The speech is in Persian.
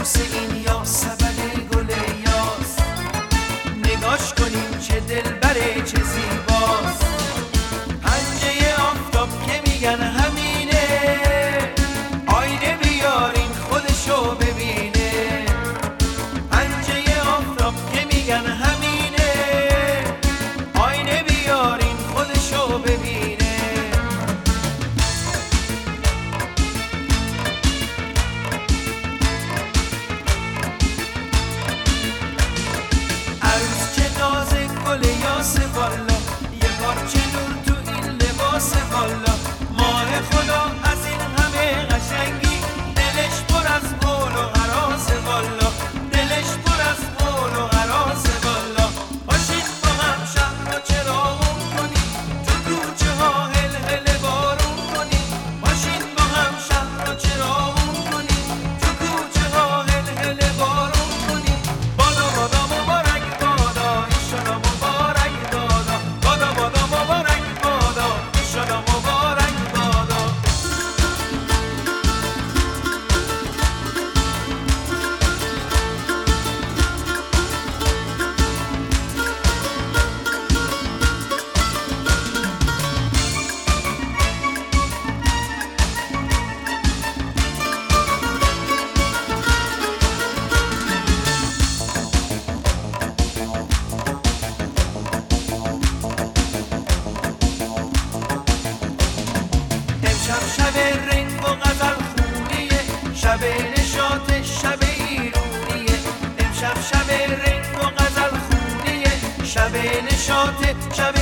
بوس این یاس سبد گل یاس، نگاش کنیم چه دلبره چه زیباست. پنجه آفتاب که میگن همینه، آینه بیارین خودشو ببینه. پنجه آفتاب که میگن همینه، آینه بیارین خودشو ببینه. عروس چه نازه گل یاس والا، یه پارچه نور تو این لباس والا. ماه خدا از این همه قشنگی، دلش پر از قول و هراس والا، دلش پر از قول و هراس والا. باشید با هم شهر رو چراغون کنیم، تو کوچه ها هل هل بارون کنیم. باشید با هم شهر رو چراغون کنیم، تو کوچه ها هل هل بارون کنیم. بادا بادا مبارک بادا، ایشالا مبارک بادا. بادا بادا مبارک بادا، ایشالا مبارک بادا. امشب شب رنگ و غزل خونیه، شب نشاط شب ایرونیه. امشب شب رنگ و غزل خونیه، شب نشاط شب